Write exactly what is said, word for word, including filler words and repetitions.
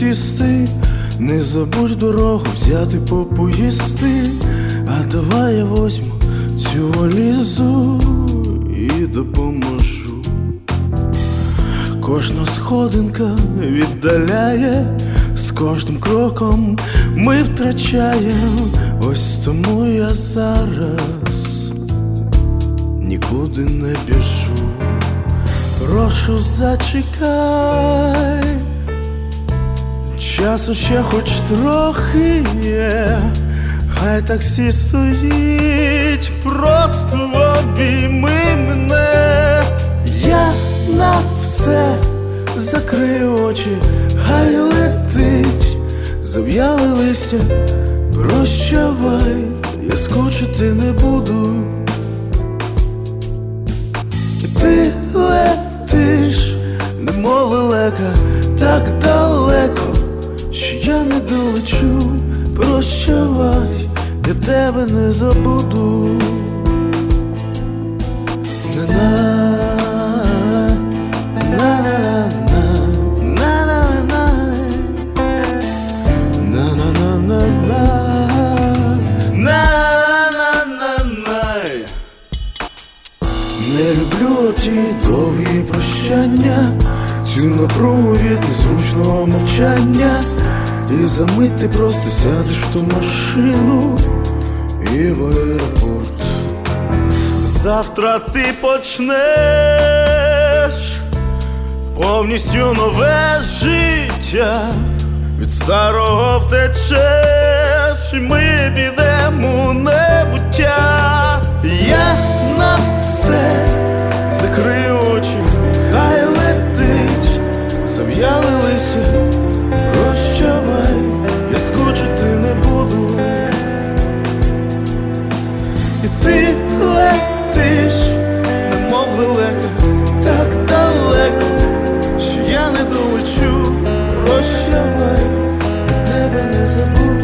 сісти, не забудь дорогу взяти попоїсти. А давай я возьму цю валізу і допоможу. Кожна сходинка віддаляє, з кожним кроком ми втрачаємо. Ось тому я зараз нікуди не біжу. Прошу, зачекай, часу ще хоч трохи є. Хай таксі стоїть, просто обійми мене. Я на все закрию очі, хай летить зав'яле листя. Прощавай, я скучити не буду. І ти летиш, немов лелека, так далеко, що я не долечу. Прощавай, я тебе не забуду. На-на, на-на-на, на-на-на, на-на-на-на, на-на-на-на. Не люблю ті довгі прощання, цю напругу від незручного мовчання. І за мить ти просто сядеш в ту машину і в аеропорт. Завтра ти почнеш повністю нове життя. Від старого втечеш, і ми підемо у небуття. Я на все закрию очі, хай летить зав'яле листя. Прощавай, я скучити не буду. І ти летиш, немов лелека, так далеко, що я не долечу. Прощавай, я тебе не забуду.